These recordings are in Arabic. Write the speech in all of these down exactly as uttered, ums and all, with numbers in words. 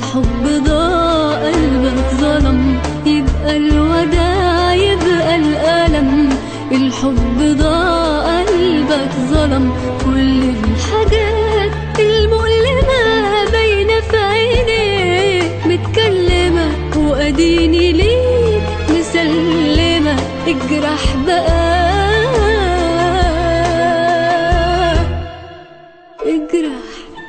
الحب ضاع قلبك ظلم، يبقى الوداع يبقى الألم. الحب ضاع قلبك ظلم، كل الحاجات المؤلمة باينة في عينيك متكلمة، وأديني ليك مسلمة. اجرح بقى اجرح.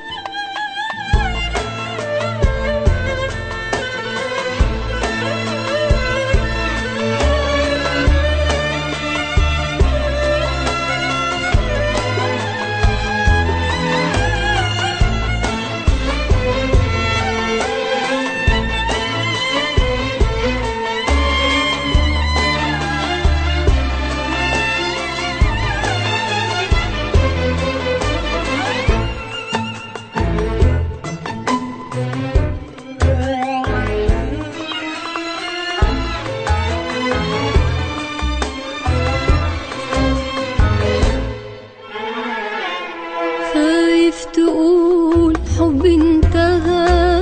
خايف تقول حب انتهى،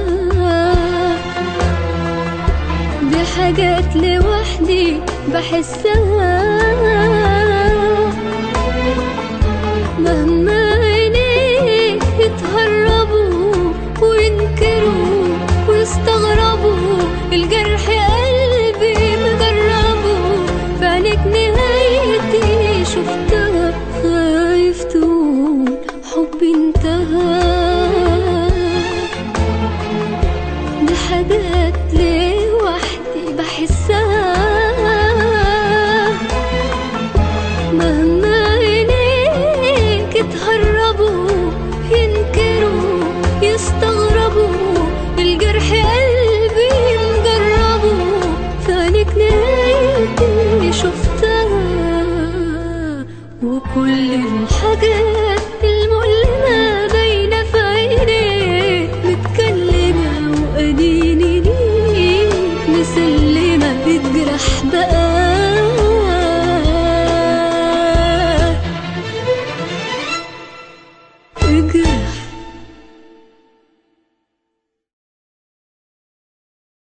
دي حاجات لوحدي بحسها. مهما عينيك يتهربوا وينكروا ويستغربوا، الجرح قلبي مجربه، في عينيك نهايتي شفتها. خايف تقول حب انتهى، دي حاجات لوحدي بحسها. مهما عينيك يتهربوا ينكروا يستغربوا، الجرح قلبي مجربه، في عينيك نهايتي شفتها. وكل الحاجات المؤلمة باينة في عينيك متكلمة، وأديني ليك مسلمة. اجرح بقى اجرح.